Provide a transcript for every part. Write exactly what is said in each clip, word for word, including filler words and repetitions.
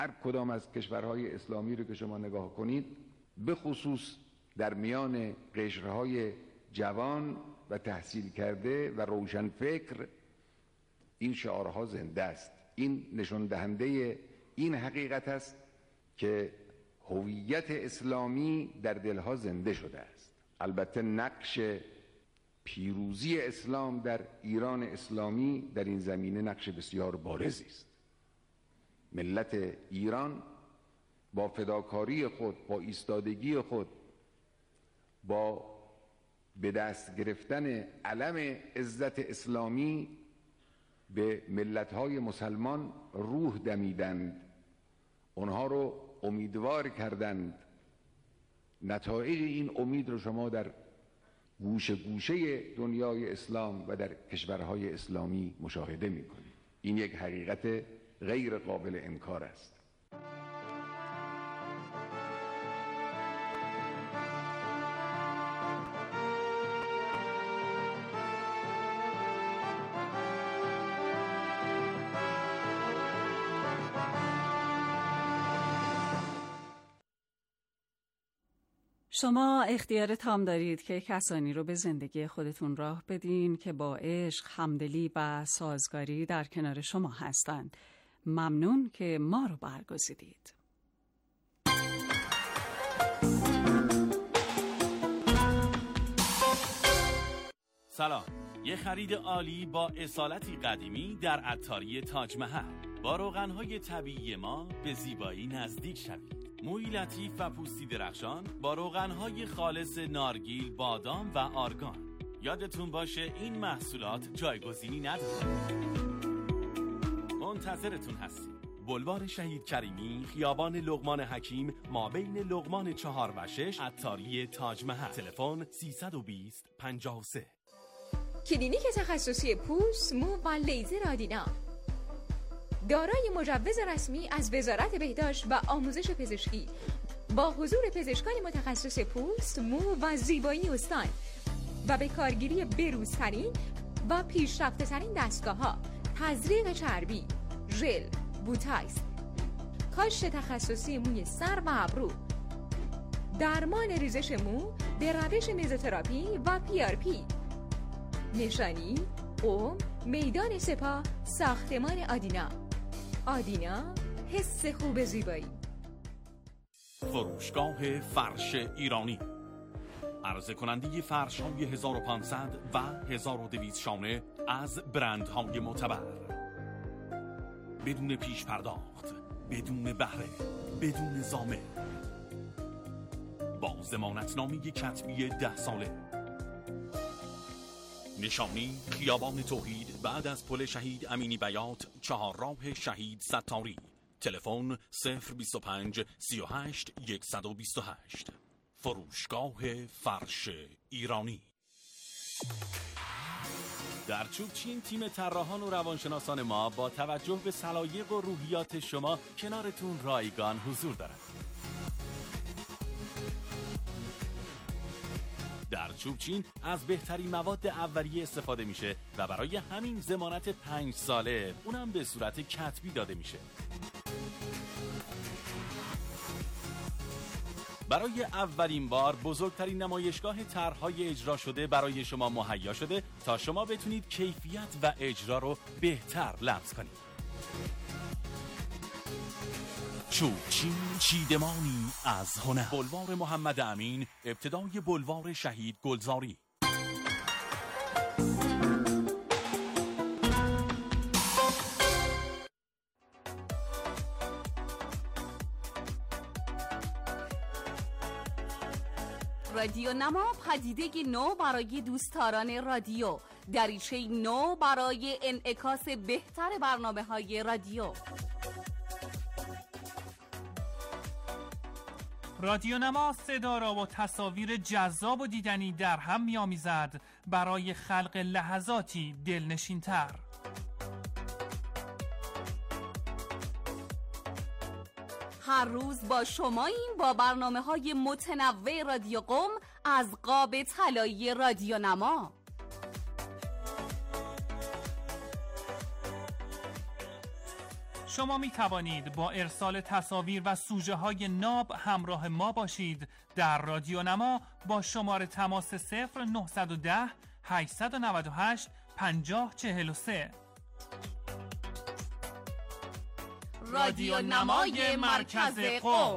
هر کدام از کشورهای اسلامی رو که شما نگاه کنید، به خصوص در میان قشرهای جوان و تحصیل کرده و روشن فکر، این شعارها زنده است. این نشان دهنده این حقیقت است که هویت اسلامی در دلها زنده شده است. البته نقش پیروزی اسلام در ایران اسلامی در این زمینه نقش بسیار بارزی است. ملت ایران با فداکاری خود، با ایستادگی خود، با به دست گرفتن علم عزت اسلامی به ملت‌های مسلمان روح دمیدند، اونها رو امیدوار کردند. نتایج این امید رو شما در گوشه گوشه دنیای اسلام و در کشورهای اسلامی مشاهده می‌کنید. این یک حقیقت غیر قابل انکار است. شما اختیار تام دارید که کسانی رو به زندگی خودتون راه بدین که با عشق، همدلی و سازگاری در کنار شما هستند. ممنون که ما رو برگزیدید. سلام. یه خرید عالی با اصالتی قدیمی در عطاری تاج محل. با روغن‌های طبیعی ما به زیبایی نزدیک شوید. موی لطیف و پوستی درخشان با روغن‌های خالص نارگیل، بادام و آرگان. یادتون باشه این محصولات جایگزینی نداره. منتظرتون هستیم. بلوار شهید کریمی، خیابان لقمان حکیم، مابین لقمان چهار و شش، عطاری تاج محل. تلفن سیصد و بیست پنجاه و سه. کلینیک تخصصی پوست، مو و لیزر آدینا، دارای مجوز رسمی از وزارت بهداشت و آموزش پزشکی، با حضور پزشکان متخصص پوست، مو و زیبایی استان و به کارگیری بروزترین و پیشرفته ترین دستگاه ها، تزریق چربی، ژل، بوتاکس، کاشت تخصصی موی سر و ابرو، درمان ریزش مو به روش مزوتراپی و پی آر پی. نشانی قم، میدان سپاه، ساختمان آدینا. آدینا، حس خوب زیبایی. فروشگاه فرش ایرانی، عرضه کننده فرش های هزار و پانصد و هزار و دویست شانه از برندهای معتبر، بدون پیش پرداخت، بدون بهره، بدون ضامن، با ضمانتنامه کتبی ده ساله. نشانی خیابان توحید بعد از پل شهید امینی بیات، چهار راه شهید ستاری. تلفن صفر بیست و پنج سی و هشت صد و بیست و هشت. فروشگاه فرش ایرانی. در چوبچین تیم طراحان و روانشناسان ما با توجه به سلایق و روحیات شما کنارتون رایگان حضور دارند. در چوبچین از بهترین مواد اولیه استفاده میشه و برای همین ضمانت پنج ساله اونم به صورت کتبی داده میشه. برای اولین بار بزرگترین نمایشگاه طرح‌های اجرا شده برای شما مهیا شده تا شما بتونید کیفیت و اجرا رو بهتر لمس کنید. چوبچین، چیدمانی از هنر. بلوار محمد امین، ابتدای بلوار شهید گلزاری. رادیو نما، پدیده نو برای دوستداران رادیو، دریچه نو برای انعکاس بهتر برنامه‌های رادیو. رادیو نما صدا را با تصاویر جذاب و دیدنی در هم می‌آمیزد برای خلق لحظاتی دلنشین‌تر. هر روز با شما این با برنامه‌های متنوع رادیو قم از قاب طلایی رادیو نما. شما می توانید با ارسال تصاویر و سوژه های ناب همراه ما باشید. در رادیو نما با شماره تماس صفر نه یک صفر هشت نه هشت پنجاه چهل و سه. رادیو نمای مرکز قم.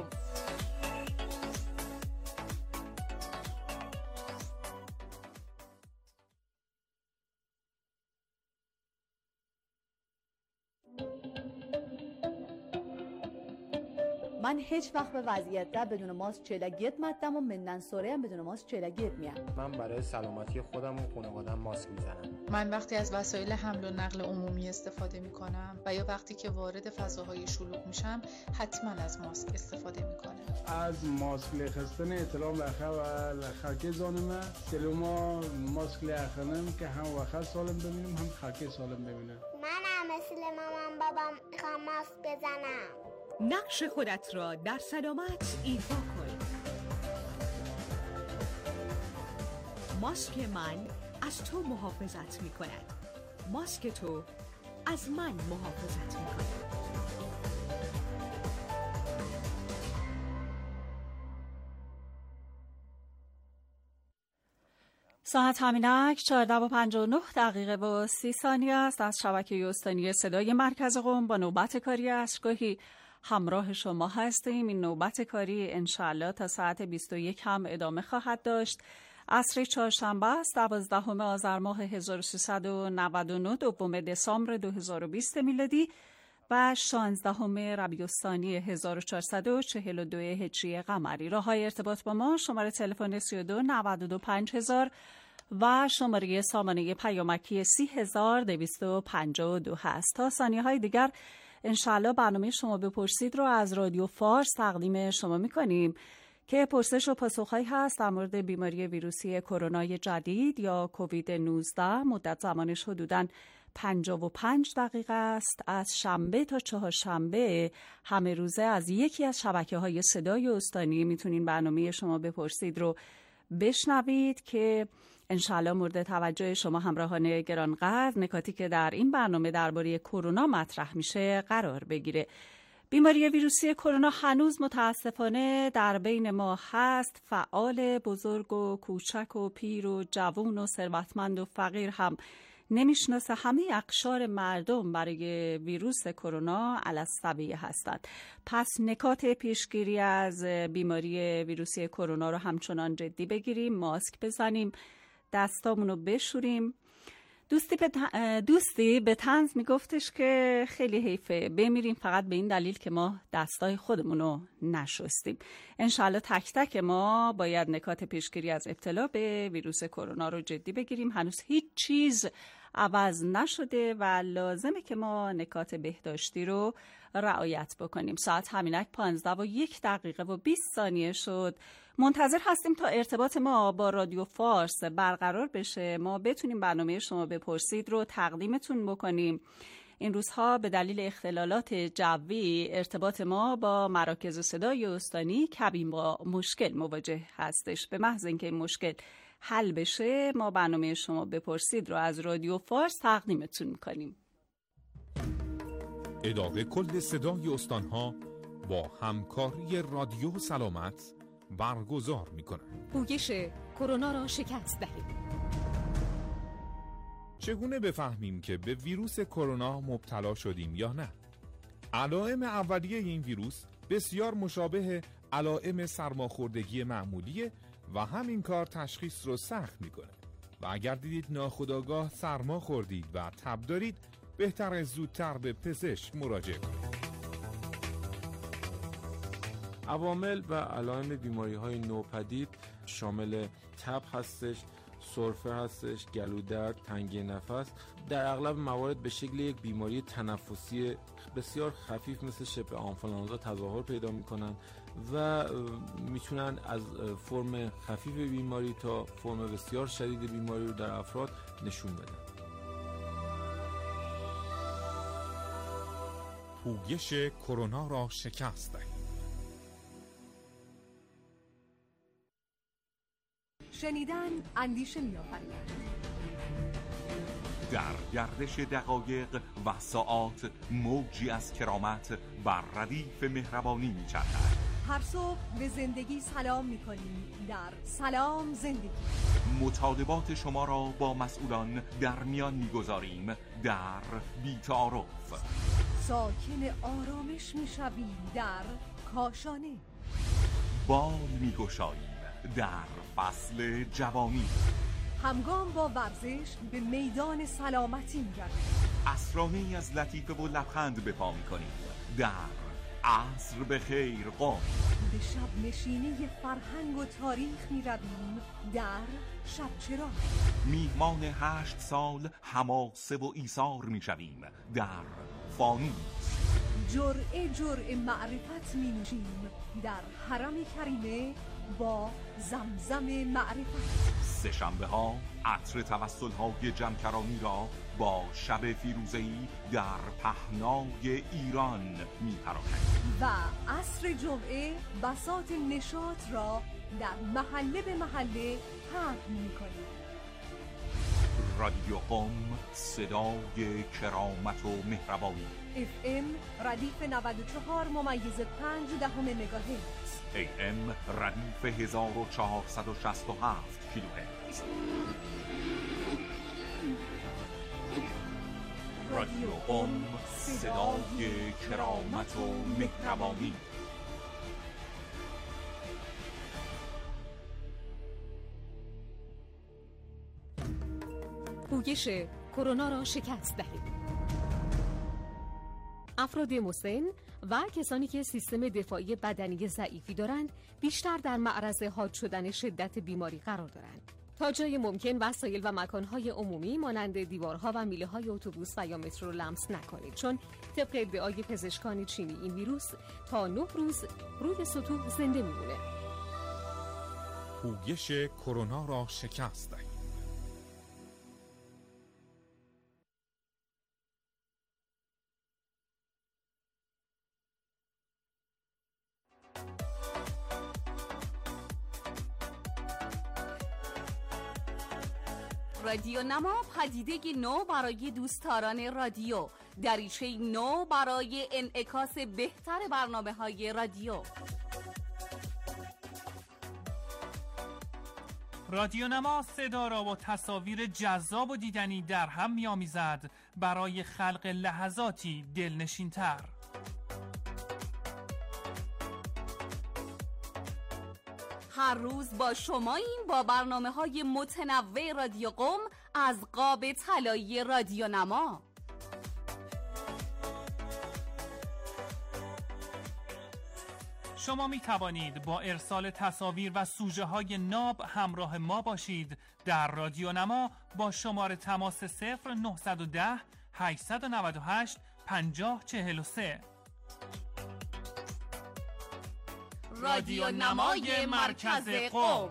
من هیچ وقت به وضعیت ده بدون ماسک چلگیت مدم و مندن سوره هم بدون ماسک چلگیت میام. من برای سلامتی خودم و خانواده‌ام ماسک میزنم. من وقتی از وسایل حمل و نقل عمومی استفاده میکنم و یا وقتی که وارد فضاهای شلوغ میشم حتما از ماسک استفاده میکنم. از ماسک لخستن اطلاع لخه و لخه زانمه سلوما ماسک لخنم که هم وقت سالم ببینم هم خاکی سالم ببینم. منم مثل مامان بابام میخوام ماسک بزنم. نقش خودت را در سلامت ایفا کن. ماسک من از تو محافظت می کند. ماسک تو از من محافظت می کند. ساعت همینک چهارده و پنجاه و نه دقیقه و سی ثانیه است. از شبکه استانی صدای مرکز قم با نوبت کاری عصرگاهی همراه شما هستیم. این نوبت کاری انشاءالله تا ساعت بیست و یک هم ادامه خواهد داشت. عصر چهارشنبه است، دوازدهم آذر ماه هزار و سیصد و نود و نه، دوم دسامبر دو هزار و بیست میلادی و شانزدهم ربیع الثانی هزار و چهارصد و چهل و دو هجری قمری. راه‌های ارتباط با ما شماره تلفن سی و دو نود و دو پنج هزار و شماره سامانه پیامکی سی هزار دویست و پنجاه و دو هست. تا ثانیه‌های دیگر انشالله برنامه شما بپرسید رو از رادیو فارس تقدیم شما میکنیم که پرسش و پاسخهایی هست در مورد بیماری ویروسی کرونا جدید یا کووید نوزده. مدت زمانش حدوداً پنجاه و پنج دقیقه است. از شنبه تا چهارشنبه همه روزه از یکی از شبکه‌های صدای استانی میتونین برنامه شما بپرسید رو بشنوید که انشالله مورد توجه شما همراهان گرانقدر نکاتی که در این برنامه درباره کرونا مطرح میشه قرار بگیره. بیماری ویروسی کرونا هنوز متاسفانه در بین ما هست. فعال، بزرگ و کوچک و پیر و جوان و ثروتمند و فقیر هم نمیشناسه. همه اقشار مردم برای ویروس کرونا الاسطویه هستند. پس نکات پیشگیری از بیماری ویروسی کرونا رو همچنان جدی بگیریم، ماسک بزنیم، دستامونو بشوریم. دوستی به دوستی به طنز میگفتش که خیلی حیفه بمیریم فقط به این دلیل که ما دستای خودمونو نشستیم. انشالله تک تک ما باید نکات پیشگیری از ابتلا به ویروس کرونا رو جدی بگیریم. هنوز هیچ چیز عوض نشده و لازمه که ما نکات بهداشتی رو رعایت بکنیم. ساعت همینک پانزده و یک دقیقه و بیست ثانیه شد. منتظر هستیم تا ارتباط ما با رادیو فارس برقرار بشه، ما بتونیم برنامه شما بپرسید رو تقدیمتون بکنیم. این روزها به دلیل اختلالات جوی ارتباط ما با مراکز صدای استانی کمی با مشکل مواجه هستش. به محض اینکه این مشکل حل بشه ما برنامه شما بپرسید رو از رادیو فارس تقدیمتون میکنیم. اداره کل صدای استانها با همکاری رادیو سلامت برگزار میکنند. پویش کرونا را شکست دهید. چگونه بفهمیم که به ویروس کرونا مبتلا شدیم یا نه؟ علائم اولیه این ویروس بسیار مشابه علائم سرماخوردگی معمولیه و همین کار تشخیص رو سخت میکنه. و اگر دیدید ناخودآگاه سرما خوردید و تب دارید بهتره زودتر به پزشک مراجعه کنید. عوامل و علائم بیماری‌های نوپدید شامل تب هستش، سرفه هستش، گلودرد، تنگی نفس. در اغلب موارد به شکل یک بیماری تنفسی بسیار خفیف مثل شبه آنفولانزا تظاهر پیدا می‌کنند و میتونن از فرم خفیف بیماری تا فرم بسیار شدید بیماری رو در افراد نشون بدن. پویش کرونا را شکست دهید. شنیدن اندیشه می‌آفریند. در گردش دقایق و ساعات موجی از کرامت بر ردیف مهربانی می‌چرخد. هر صبح به زندگی سلام می‌کنیم در سلام زندگی. مطالبات شما را با مسئولان در میان می‌گذاریم در بی‌تعارف. ساکن آرامش می‌شویم در کاشانه. بال می‌گشاییم در فصل جوانی. همگام با ورزش به میدان سلامتی می‌رویم. عصرانه‌ای از لطیفه و لبخند به پا می‌کنیم در عصر به خیر قم. به شب نشینی فرهنگ و تاریخ می‌رویم در شب چراغ. میهمان هشت سال حماسه و ایثار می‌شویم در فانوس. جرعه جرعه معرفت می‌نوشیم در حرم کریمه با زمزم معرفت. سه شنبه ها عطر توسل های جمکرانی را با شب فیروزه‌ای در پهنای ایران می‌پراکنیم و عصر جمعه بساط نشاط را در محله به محله پهن می‌کنیم. رادیو قم، صدای کرامت و مهربانی. اف ام ردیف نود و چهار ممیز پنج دهم مگاهرتز. ای ام ردیف هزار و چهارصد و شصت و هفت کیلوهرتز. رادیو قم، صدای کرامت و مهربانی. پویش کرونا را شکست دهید. افراد مسن و کسانی که سیستم دفاعی بدنی ضعیفی دارند بیشتر در معرض حاد شدن شدت بیماری قرار دارند. تا جای ممکن وسایل و مکانهای عمومی مانند دیوارها و میله‌های اتوبوس و یا مترو لمس نکنید، چون طبق ادعای پزشکان چینی این ویروس تا نه روز روی سطوح زنده میمونه. پویش کرونا را شکست دهید. رادیو نما پدیده‌ای نو برای دوستداران رادیو، دریچه نو برای انعکاس بهتر برنامه‌های رادیو. رادیو نما صدا را با تصاویر جذاب و دیدنی در هم می‌آمیزد برای خلق لحظاتی دلنشین‌تر. هر روز با شماییم با برنامه‌های متنوع رادیو قم از قاب طلایی رادیو نما. شما می توانید با ارسال تصاویر و سوژه های ناب همراه ما باشید در رادیو نما با شماره تماس صفر نه یک صفر هشت نه هشت پنجاه چهل و سه. رادیو نمای مرکز قم.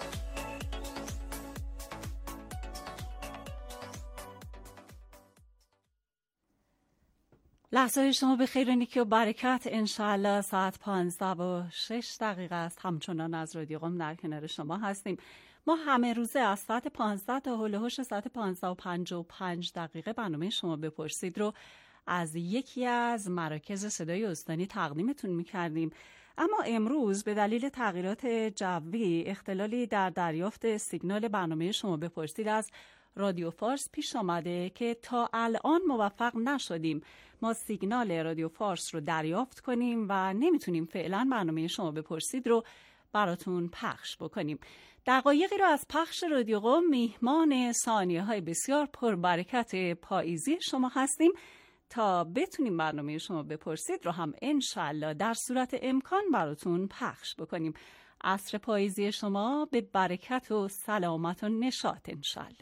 لحظه شما به خیر و نیکی و برکت. انشاءالله ساعت پانزده و شش دقیقه است. همچنان از رادیو قم در کنار شما هستیم. ما همه روزه از ساعت پانزده تا هول و هوش ساعت پانزده و پنجاه و پنج دقیقه برنامه شما بپرسید رو از یکی از مراکز صدای استانی تقدیمتون می‌کردیم. اما امروز به دلیل تغییرات جوی اختلالی در دریافت سیگنال برنامه شما بپرسید از رادیو فارس پیش آمده که تا الان موفق نشدیم ما سیگنال رادیو فارس رو دریافت کنیم و نمیتونیم فعلا برنامه شما بپرسید رو براتون پخش بکنیم. دقایقی رو از پخش رادیو قم میهمان ثانیه های بسیار پربرکت پاییزی شما هستیم تا بتونیم برنامه شما بپرسید رو هم انشالله در صورت امکان براتون پخش بکنیم. عصر پاییزی شما به برکت و سلامت و نشاط انشالله.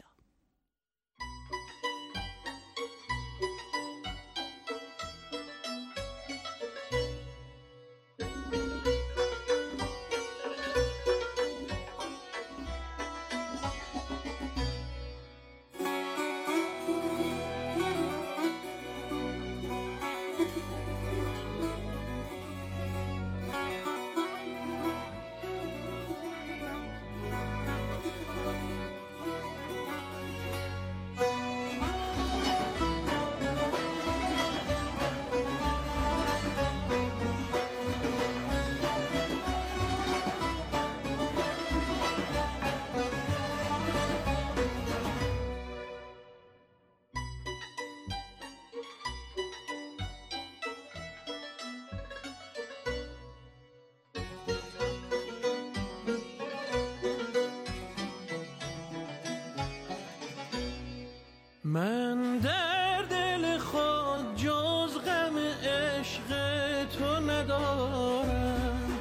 ندارم،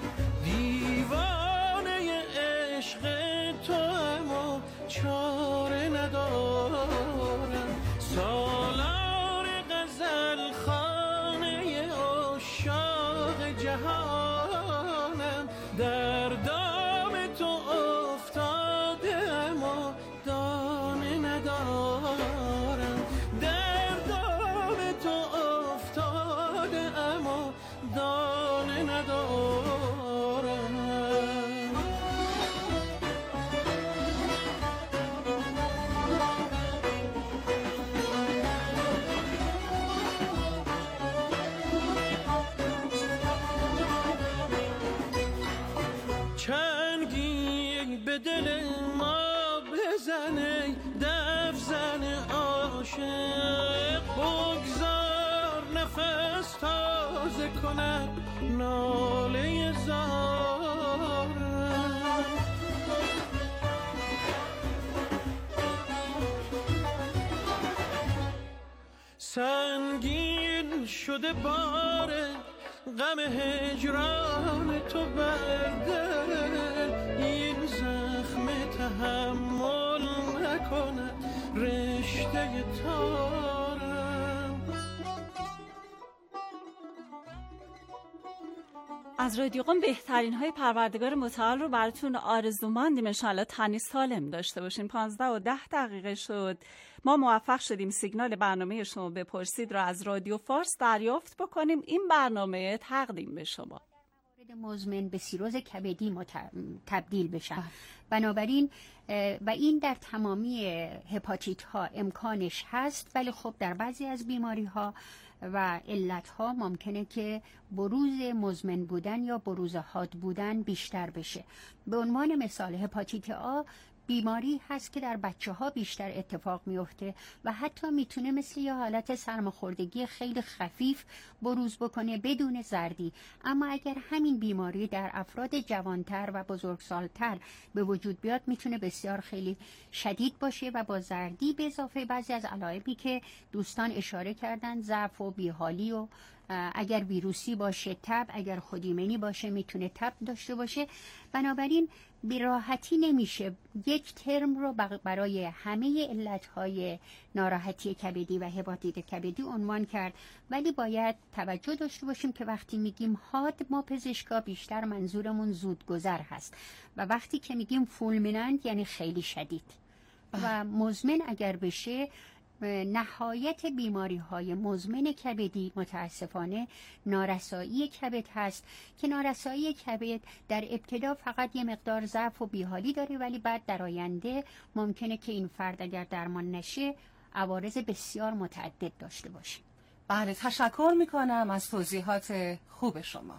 دیوانه عشق تو اما چاره ندارم، سالار غزل خانه عشاق جهانم، در دام تو افتاده اما دانه ندارم، در دام تو افتاده اما دانه ندارم. چنگی به دل ما بزنه، دف زن عاشق، بگذار نفس تازه کند ناله زارم. سنگین شده بار غم هجران تو بر دل، این زخم تحمل نکند رشته تارم. از رادیو قم بهترین های پروردگار متعال رو براتون آرزومندیم. انشالله تنی سالم داشته باشین. پانزده و ده دقیقه شد. ما موفق شدیم سیگنال برنامه شما بپرسید را از رادیو فارس دریافت بکنیم. این برنامه تقدیم به شما مزمن به سیروز کبدی مت... تبدیل بشن. بنابراین و این در تمامی هپاتیت ها امکانش هست، ولی خب در بعضی از بیماری ها و علت ها ممکنه که بروز مزمن بودن یا بروز حاد بودن بیشتر بشه. به عنوان مثال هپاتیت آ بیماری هست که در بچه ها بیشتر اتفاق میفته و حتی میتونه مثل یه حالت سرماخوردگی خیلی خفیف بروز بکنه بدون زردی. اما اگر همین بیماری در افراد جوانتر و بزرگسالتر به وجود بیاد میتونه بسیار خیلی شدید باشه و با زردی به اضافه بعضی از علائمی که دوستان اشاره کردن، ضعف و بیحالی و اگر ویروسی باشه تب، اگر خودایمنی باشه میتونه تب داشته باشه. بنابراین به راحتی نمیشه یک ترم رو برای همه علتهای ناراحتی کبدی و هپاتیت کبدی عنوان کرد، ولی باید توجه داشته باشیم که وقتی میگیم حاد ما پزشکا بیشتر منظورمون زودگذر هست و وقتی که میگیم فولمینانت یعنی خیلی شدید و مزمن اگر بشه. نهایت بیماری های مزمن کبدی متاسفانه نارسایی کبد هست که نارسایی کبد در ابتدا فقط یه مقدار ضعف و بیحالی داره، ولی بعد در آینده ممکنه که این فرد اگر درمان نشه عوارض بسیار متعدد داشته باشه. بله، تشکر میکنم از توضیحات خوب شما.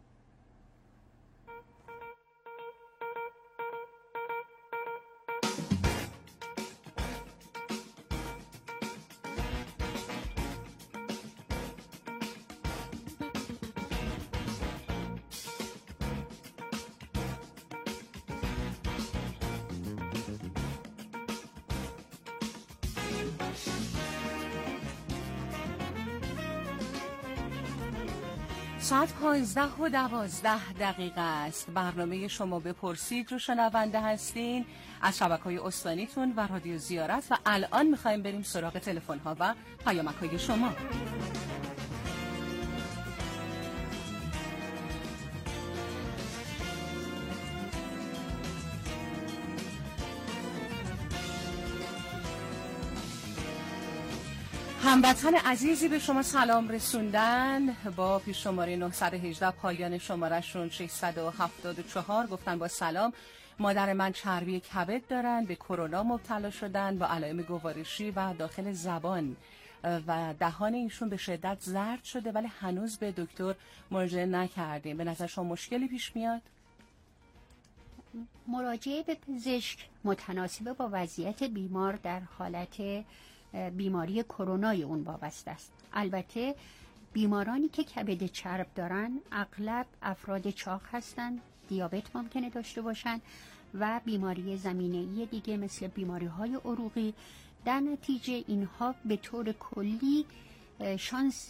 ساعت پانزده و دوازده دقیقه است. برنامه شما بپرسید رو شنونده هستین از شبکه‌های استانیتون و رادیو زیارت و الان میخوایم بریم سراغ تلفن ها و پیامک های شما. هموطن عزیزی به شما سلام رسوندن با پیش شماره نه یک هشت پایان شماره شون ششصد و هفتاد و چهار. گفتن با سلام، مادر من چربی کبد دارن، به کرونا مبتلا شدن با علائم گوارشی و داخل زبان و دهان ایشون به شدت زرد شده، ولی هنوز به دکتر مراجعه نکردیم. به نظر شما مشکلی پیش میاد؟ مراجعه به پزشک متناسب با وضعیت بیمار در حالت بیماری کرونای اون وابسته است. البته بیمارانی که کبد چرب دارن اغلب افراد چاق هستند، دیابت ممکنه داشته باشن و بیماری زمینه‌ای دیگه مثل بیماری‌های عروقی. در نتیجه اینها به طور کلی شانس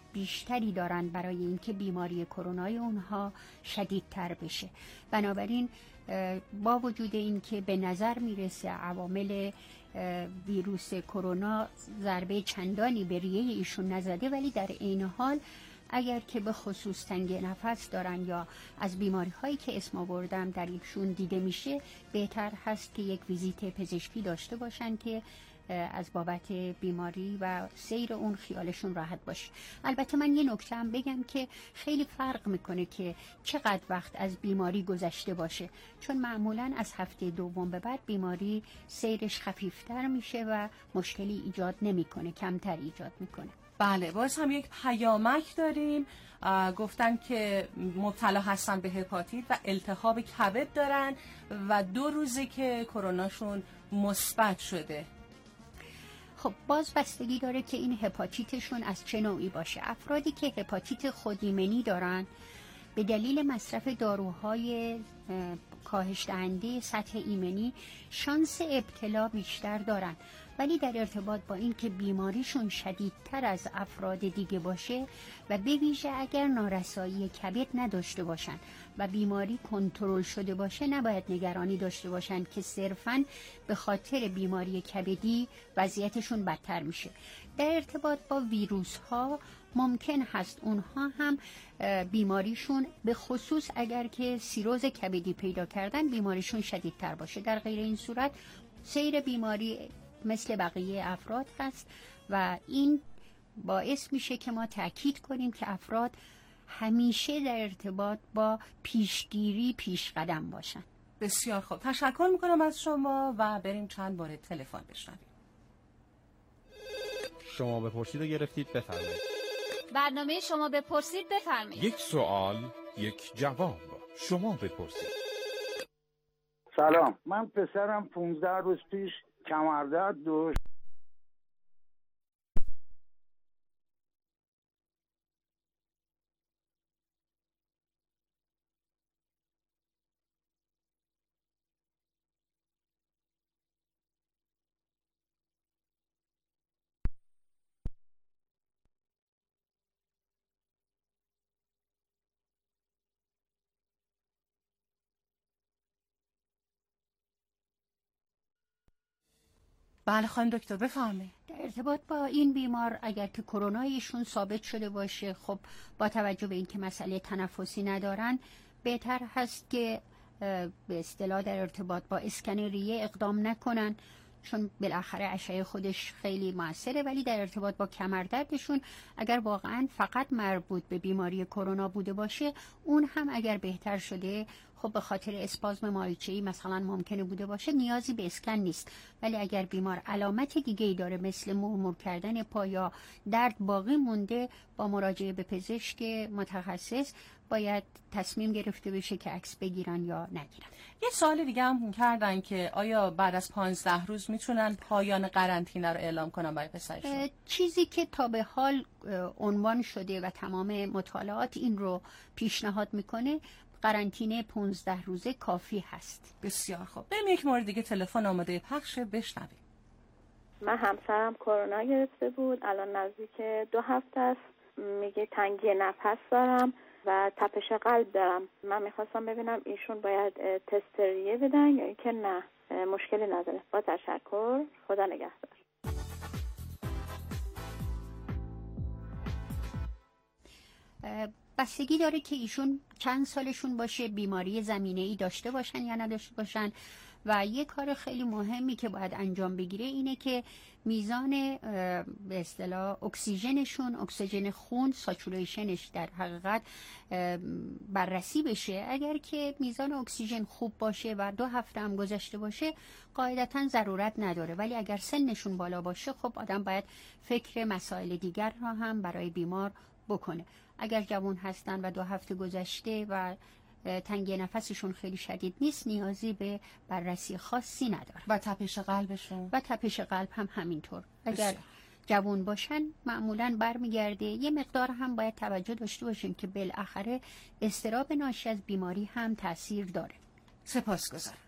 بیشتری دارن برای اینکه بیماری کرونای اونها شدیدتر بشه. بنابراین با وجود اینکه به نظر میرسه عوامل ویروس کرونا ضربه چندانی به ریه ایشون نزده، ولی در عین حال اگر که به خصوص تنگی نفس دارن یا از بیماری هایی که اسم آوردم در ایشون دیده میشه، بهتر هست که یک ویزیت پزشکی داشته باشن که از بابت بیماری و سیر اون خیالشون راحت باشه. البته من یه نکته هم بگم که خیلی فرق میکنه که چقدر وقت از بیماری گذشته باشه، چون معمولا از هفته دوم به بعد بیماری سیرش خفیفتر میشه و مشکلی ایجاد نمیکنه، کمتر ایجاد میکنه. بله، باز هم یک پیامک داریم. گفتن که مبتلا هستن به هپاتیت و التهاب کبد دارن و دو روزه که کروناشون مثبت شده. خب باز بستگی داره که این هپاتیتشون از چه نوعی باشه. افرادی که هپاتیت خودایمنی دارن به دلیل مصرف داروهای کاهش دهنده سطح ایمنی شانس ابتلا بیشتر دارن، ولی در ارتباط با این که بیماریشون شدیدتر از افراد دیگه باشه و به ویژه اگر نارسایی کبد نداشته باشن و بیماری کنترل شده باشه، نباید نگرانی داشته باشن که صرفاً به خاطر بیماری کبدی وضعیتشون بدتر میشه. در ارتباط با ویروس ها ممکن هست اونها هم بیماریشون به خصوص اگر که سیروز کبدی پیدا کردن بیماریشون شدیدتر باشه. در غیر این صورت سیر بیماری مثل بقیه افراد هست و این باعث میشه که ما تأکید کنیم که افراد همیشه در ارتباط با پیشگیری پیش قدم باشن. بسیار خوب، تشکر میکنم از شما و بریم چند بار تلفن بشنویم. شما بپرسید و گرفتید، بفرمایید. برنامه شما بپرسید بفرمایید. یک سوال، یک جواب. شما بپرسید. سلام، من پسرم پونزده روز پیش کمردرد داشت. بله خانم دکتر بفرمایید. در ارتباط با این بیمار اگر که کرونایشون ثابت شده باشه، خب با توجه به اینکه مسئله تنفسی ندارن، بهتر هست که به اصطلاح در ارتباط با اسکن ریه اقدام نکنن، چون بالاخره اشعه خودش خیلی موثره. ولی در ارتباط با کمردردشون اگر واقعا فقط مربوط به بیماری کرونا بوده باشه، اون هم اگر بهتر شده، خب به خاطر اسپازم مایچه‌ای مثلا ممکنه بوده باشه، نیازی به اسکن نیست. ولی اگر بیمار علامت دیگه‌ای داره مثل مرمور کردن پا یا درد باقی مونده، با مراجعه به پزشک متخصص باید تصمیم گرفته بشه که عکس بگیرن یا نگیرن. یه سوال دیگه هم کردن که آیا بعد از پانزده روز میتونن پایان قرنطینه رو اعلام کنن برای پسرشون؟ چیزی که تا به حال عنوان شده و تمام مطالعات این رو پیشنهاد میکنه، قرنطینه پانزده روزه کافی هست. بسیار خوب، بریم یک مورد دیگه تلفن آماده پخش بشنویم. من همسرم کرونا گرفته بود، الان نزدیک دو هفته است. میگه تنگی نفس دارم و تپش قلب دارم. من میخواستم ببینم ایشون باید تست ریه بدن یا اینکه نه مشکلی نداره. با تشکر، خدا نگهدار. بستگی داره که ایشون چند سالشون باشه، بیماری زمینه‌ای داشته باشن یا نداشته باشن. و یه کار خیلی مهمی که باید انجام بگیره اینه که میزان به اصطلاح اکسیژنشون، اکسیژن خون، ساتوریشنش در حقیقت بررسی بشه. اگر که میزان اکسیژن خوب باشه و دو هفته هم گذشته باشه، قاعدتاً ضرورت نداره. ولی اگر سنشون بالا باشه، خب آدم باید فکر مسائل دیگر را هم برای بیمار بکنه. اگر جوان هستن و دو هفته گذشته و تنگی نفسشون خیلی شدید نیست، نیازی به بررسی خاصی نداره. و تپش قلبشون و تپش قلب هم همینطور. اگر جوان باشن معمولاً برمیگرده. یه مقدار هم باید توجه داشته باشیم که بالاخره اضطراب ناشی از بیماری هم تأثیر داره. سپاسگزارم.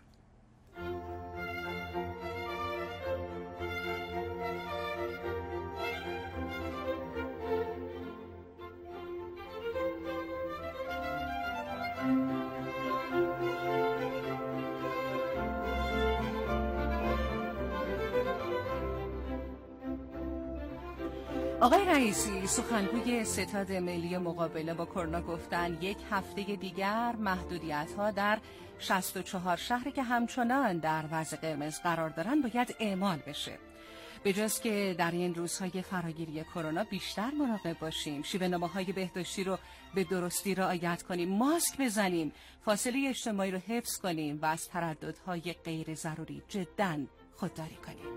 آقای رئیسی سخنگوی ستاد ملی مقابله با کرونا گفتن یک هفته دیگر محدودیت‌ها در شصت و چهار شهری که همچنان در وضع قرمز قرار دارن باید اعمال بشه. به جز که در این روزهای فراگیری کرونا بیشتر مراقب باشیم، شیوه‌نامه‌های بهداشتی رو به درستی رعایت کنیم، ماسک بزنیم، فاصله اجتماعی رو حفظ کنیم و از ترددهای غیر ضروری جداً خودداری کنیم.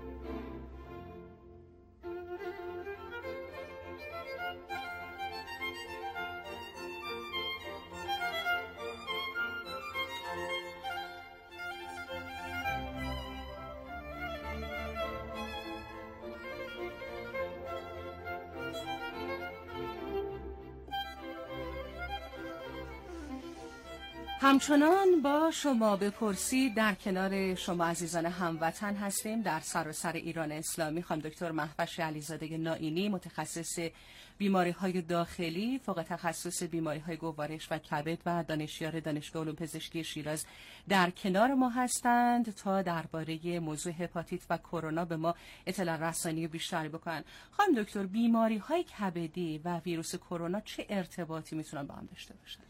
همچنان با شما بپرسید در کنار شما عزیزان هموطن هستیم. در سراسر ایران اسلامی خانم دکتر مهوش علیزاده نائینی، متخصص بیماری‌های داخلی، فوق تخصص بیماری‌های گوارش و کبد و دانشیار دانشگاه علوم پزشکی شیراز در کنار ما هستند تا درباره موضوع هپاتیت و کرونا به ما اطلاع رسانی بیشتری بکنن. خانم دکتر، بیماری‌های کبدی و ویروس کرونا چه ارتباطی میتونن با هم داشته باشن؟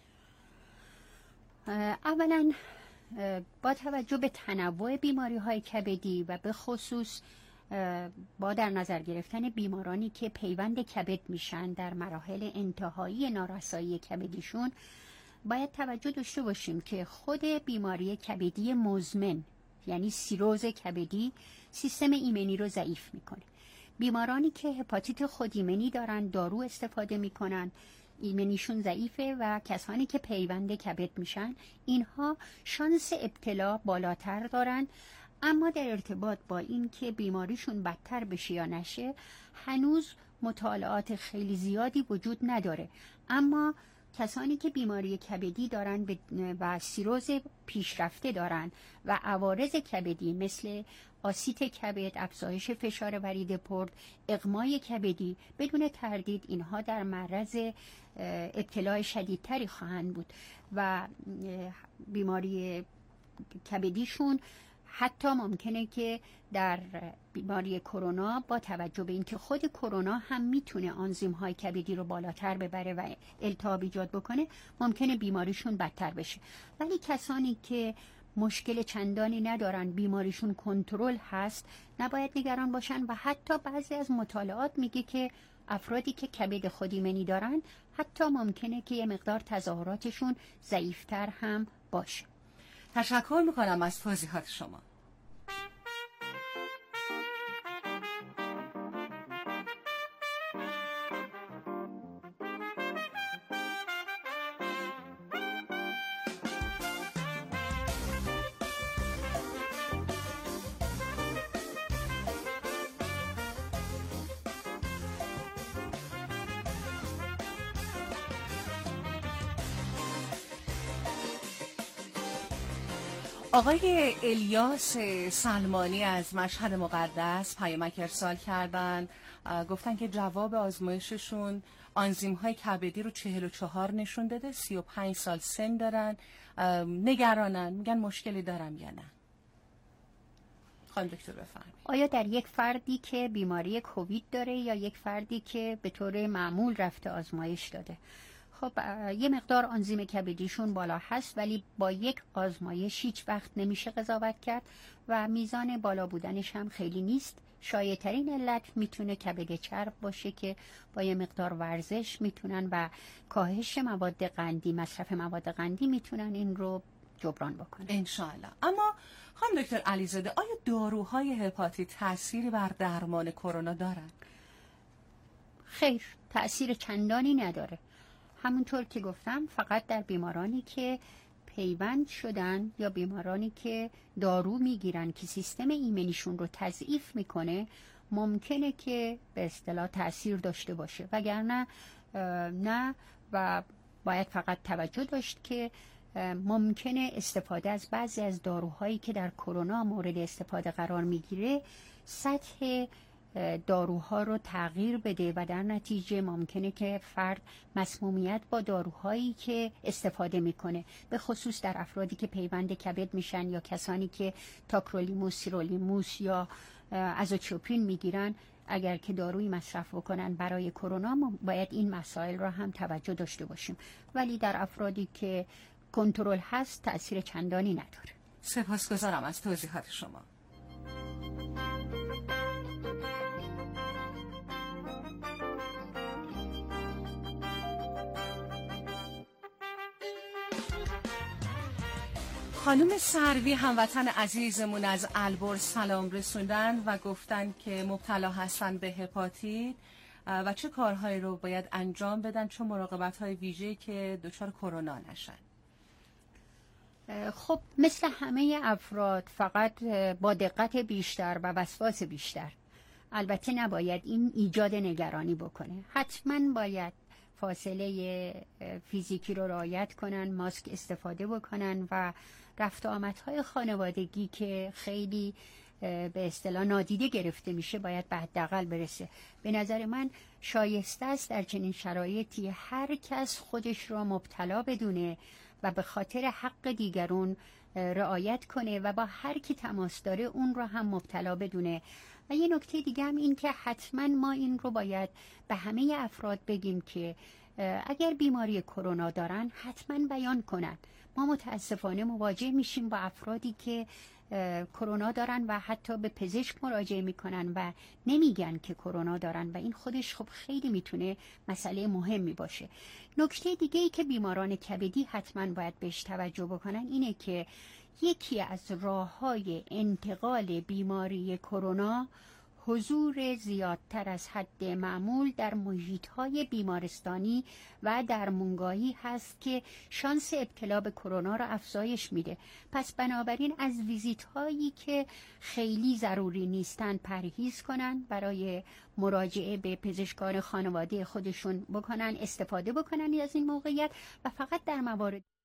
اولا با توجه به تنوع بیماری‌های کبدی و به خصوص با در نظر گرفتن بیمارانی که پیوند کبد میشن در مراحل انتهایی نارسایی کبدیشون، باید توجه داشته باشیم که خود بیماری کبدی مزمن یعنی سیروز کبدی سیستم ایمنی رو ضعیف میکنه. بیمارانی که هپاتیت خود ایمنی دارن دارو استفاده میکنن، ایمنیشون ضعیفه و کسانی که پیوند کبد میشن اینها شانس ابتلا بالاتر دارن، اما در ارتباط با این که بیماریشون بدتر بشه یا نشه هنوز مطالعات خیلی زیادی وجود نداره. اما کسانی که بیماری کبدی دارن و سیروز پیشرفته دارن و عوارض کبدی مثل آسیت کبد، افزایش فشار ورید پرد، اغمای کبدی، بدون تردید اینها در معرض ابتلاع شدیدتری خواهند بود و بیماری کبدیشون حتی ممکنه که در بیماری کرونا با توجه به اینکه خود کرونا هم میتونه آنزیم های کبدی رو بالاتر ببره و التهاب ایجاد بکنه، ممکنه بیماریشون بدتر بشه. ولی کسانی که مشکل چندانی ندارن، بیماریشون کنترل هست، نباید نگران باشن و حتی بعضی از مطالعات میگه که افرادی که کبد خودایمنی دارن حتی ممکنه که یه مقدار تظاهراتشون ضعیفتر هم باشه. تشکر میکنم از توضیحات شما. آقای الیاس سلمانی از مشهد مقدس پیامک ارسال کردن، گفتن که جواب آزمایششون آنزیم های کبدی رو چهل و چهار نشون داده، سی و پنج سال سن دارن، نگرانن، میگن مشکلی دارم یا نه. خانم دکتر بفرمایید. آیا در یک فردی که بیماری کووید داره یا یک فردی که به طور معمول رفته آزمایش داده؟ خب یه مقدار آنزیم کبدیشون بالا هست، ولی با یک آزمایش هیچ وقت نمیشه قضاوت کرد و میزان بالا بودنش هم خیلی نیست. شایع‌ترین علت میتونه کبد چرب باشه که با یه مقدار ورزش میتونن و کاهش مواد قندی، مصرف مواد قندی میتونن این رو جبران بکنن انشاءالله. اما خانم دکتر علیزاده، آیا داروهای هپاتیت تأثیری بر درمان کرونا دارن؟ خیر، تأثیر چندانی نداره. همونطور که گفتم فقط در بیمارانی که پیوند شدن یا بیمارانی که دارو میگیرن که سیستم ایمنیشون رو تضعیف میکنه ممکنه که به اصطلاح تأثیر داشته باشه، وگرنه نه. و باید فقط توجه داشت که ممکنه استفاده از بعضی از داروهایی که در کرونا مورد استفاده قرار میگیره سطح داروها رو تغییر بده و در نتیجه ممکنه که فرد مسمومیت با داروهایی که استفاده میکنه، به خصوص در افرادی که پیوند کبد میشن یا کسانی که تاکرولیموس، سیرولیموس یا ازوتروپین میگیرن، اگر که دارویی مصرف بکنن برای کرونا، ما باید این مسائل را هم توجه داشته باشیم، ولی در افرادی که کنترل هست تأثیر چندانی نداره. سپاسگزارم از توضیحات شما. خانم سروی هموطن عزیزمون از البرز سلام رسوندن و گفتن که مبتلا هستن به هپاتیت و چه کارهایی رو باید انجام بدن، چه مراقبت‌های ویژه‌ای که دچار کرونا نشن. خب مثل همه افراد فقط با دقت بیشتر و وسواس بیشتر، البته نباید این ایجاد نگرانی بکنه. حتما باید فاصله فیزیکی رو رعایت کنن، ماسک استفاده بکنن و رفت و آمدهای خانوادگی که خیلی به اصطلاح نادیده گرفته میشه باید به حداقل برسه. به نظر من شایسته است در چنین شرایطی هر کس خودش را مبتلا بدونه و به خاطر حق دیگرون رعایت کنه و با هر کی تماس داره اون را هم مبتلا بدونه. و یه نکته دیگه هم این که حتما ما این رو باید به همه افراد بگیم که اگر بیماری کرونا دارن حتما بیان کنن. ما متاسفانه مواجه میشیم با افرادی که کرونا دارن و حتی به پزشک مراجعه میکنن و نمیگن که کرونا دارن و این خودش خب خیلی میتونه مسئله مهمی باشه. نکته دیگه ای که بیماران کبدی حتما باید بهش توجه بکنن اینه که یکی از راه‌های انتقال بیماری کرونا حضور زیادتر از حد معمول در محیط‌های بیمارستانی و درمانگاهی هست که شانس ابتلا به کرونا را افزایش میده. پس بنابراین از ویزیت‌هایی که خیلی ضروری نیستن پرهیز کنن، برای مراجعه به پزشکان خانواده خودشون بکنن، استفاده بکنن از این موقعیت و فقط در موارد